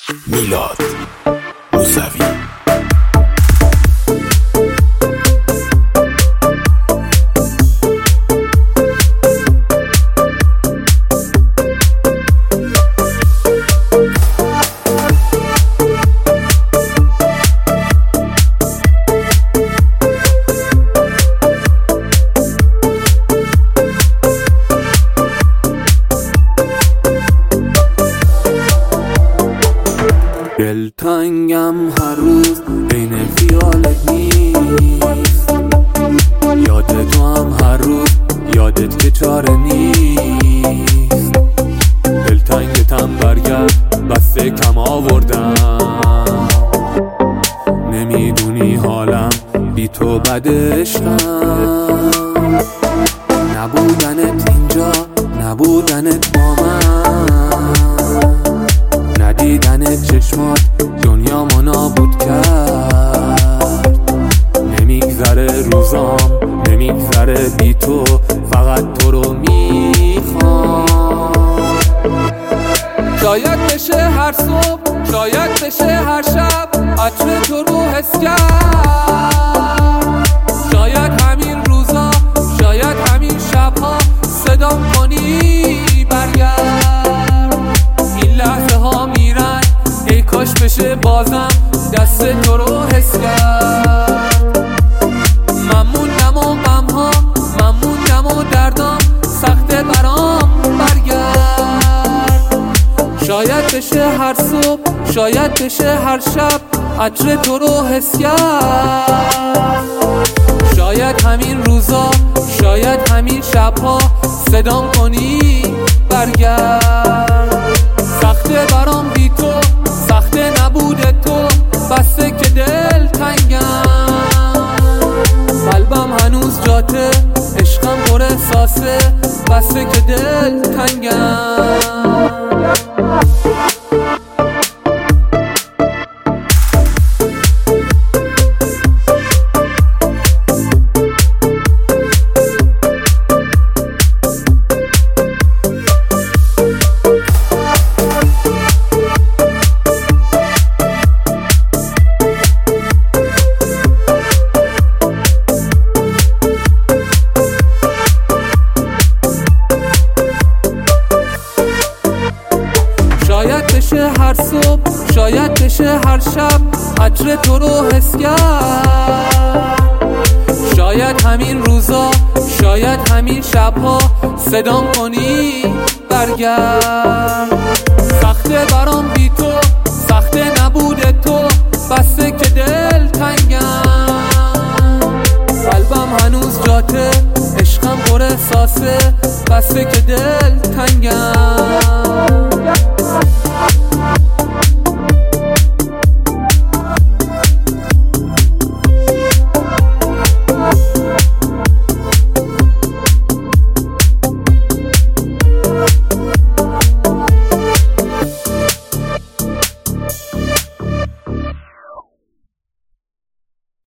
میلاد موسوی. دلتنگم هر روز عین خیالت نیست، یاد تو هم هر روز یادت که چاره نیست. دلتنگتم برگرد بسته کم آوردم، نمیدونی حالم بی تو بد عشقم. نبودنت اینجا نبودنت با من، ندیدن چشمات دنیا ما نابود کرد. نمیگذره روزام نمیگذره بی تو، فقط تو رو میخوام. شاید بشه هر صبح شاید بشه هر شب عطر تو رو حس کرد. شاید همین روزا شاید همین شبها صدام کنی برگرد. این لحظه ها میرن ای کاش بشه بازم دست تو رو حس کرد. ممنونم و غمها ممنونم و دردام سخته برام برگرد. شاید بشه هر صبح شاید بشه هر شب عطر تو رو حس کرد. شاید همین روزا شاید همین شبها صدام کنی برگرد. سخته برام بی تو سخته نبوده تو، بسته که دل تنگم. قلبم هنوز جاته عشقم پر احساسه، بسته که دل تنگم. شاید بشه هر صبح شاید بشه هر شب عطر تو رو حس کرد. شاید همین روزا شاید همین شبها صدام کنی برگرد. سخته برام بی تو سخته نبوده تو، بسته که دل تنگم. قلبم هنوز جاته عشقم پر احساسه، بسته که دل تنگم.